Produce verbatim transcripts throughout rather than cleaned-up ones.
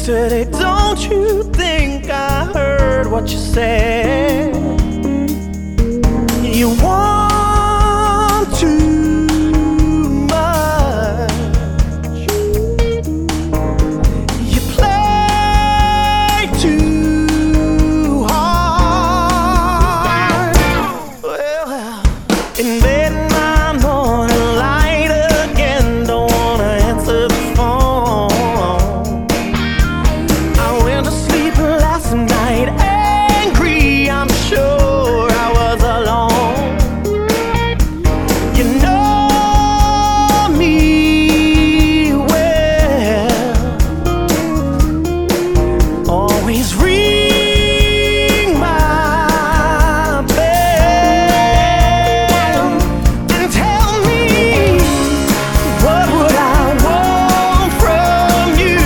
yesterday. Don't you think I heard what you said? You want too much. You play too hard. Well, in bed I'm gonna light again. Don't wanna answer the phone. I went to sleep last night angry. I'm sure I was alone. You know me well. Always ring my bell and tell me, what would I want from you?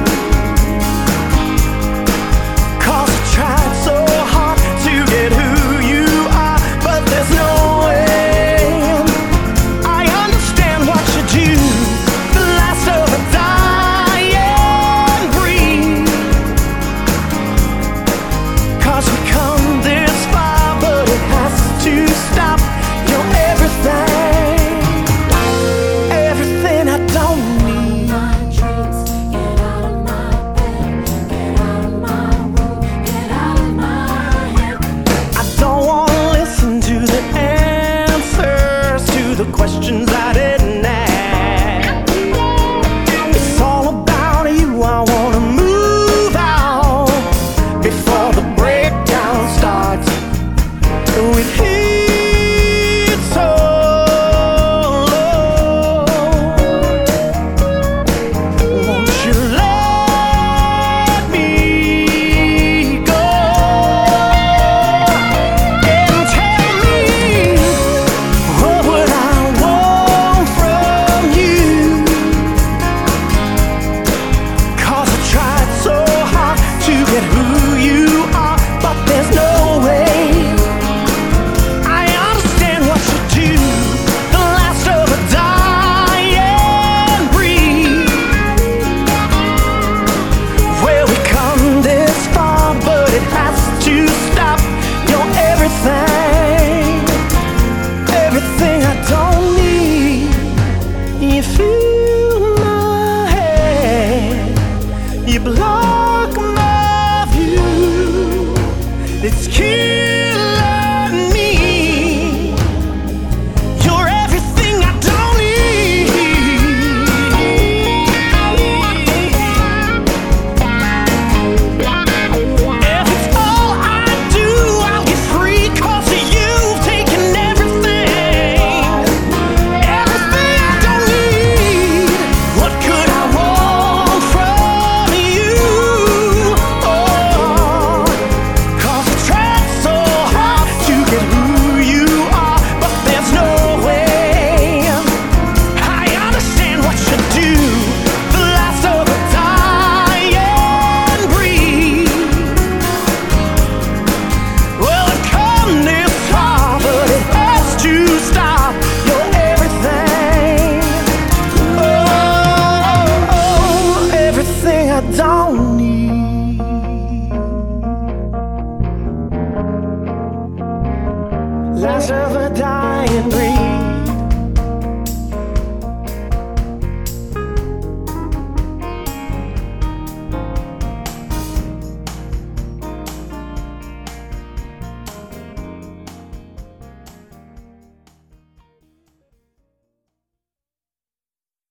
'Cause I tried so hard to get who you are, but there's no way. I understand what you do, the last of a dying breed. 'Cause we come this far, but it has to stop. You're everything, everything I don't need. My dreams, get out of my bed, get out of my room, get out of my head. I don't wanna listen to the answers to the questions I didn't ask. It's all about you. I wanna move out before the breakdown starts. With heat so low, won't you let me go and tell me, what would I want from you? 'Cause I tried so hard to get who you are, but there's no way. I understand what you do, the last of a dying breed. Well, we come this far, but it has to stop. You're everything, everything I don't need. You fill my head, you block my view. It's killing me. You're everything I don't need. If it's all I do, I'll get free. 'Cause you've taken everything, everything I don't need. What could I want from you? Oh, 'cause I tried so hard to get who you are, but there's no way. I understand what you do, the last of a dying breed. Well, I've come this far, but it has to stop. You're everything, oh, everything I don't need. Last of a dying breed.